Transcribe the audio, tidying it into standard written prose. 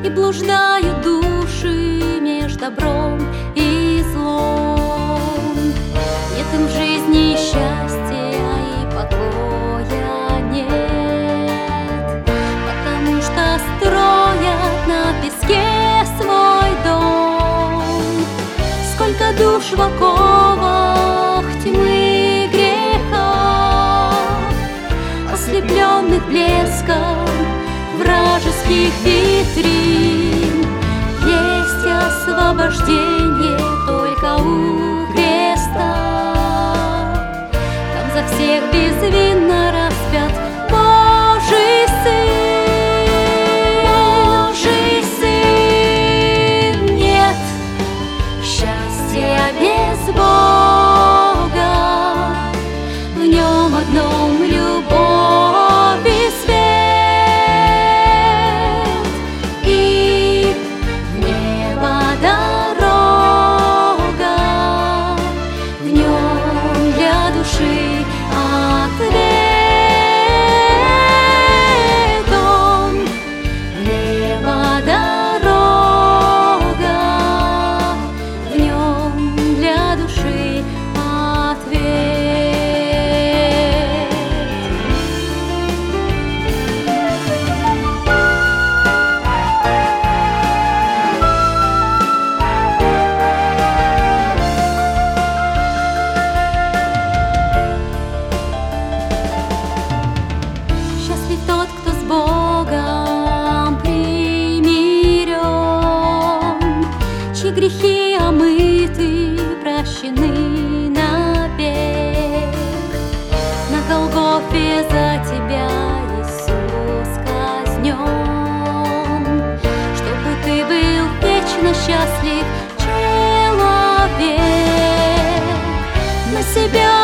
и блуждают души меж добром и злом. Нет им в жизни счастья и покоя нет, потому что строят на песке свой дом. Сколько душ в оковах тьмы греха, ослепленных блеском вражеских витрин. Есть освобождение только у креста, там за всех безвинно распят Божий Сын. Божий Сын. Нет счастья без Бога, в нем одном любовь и свет. Тот, кто с Богом примирен, чьи грехи омыты, прощены навек. На Голгофе за тебя Иисус казнен, чтобы ты был вечно счастлив, человек. На себя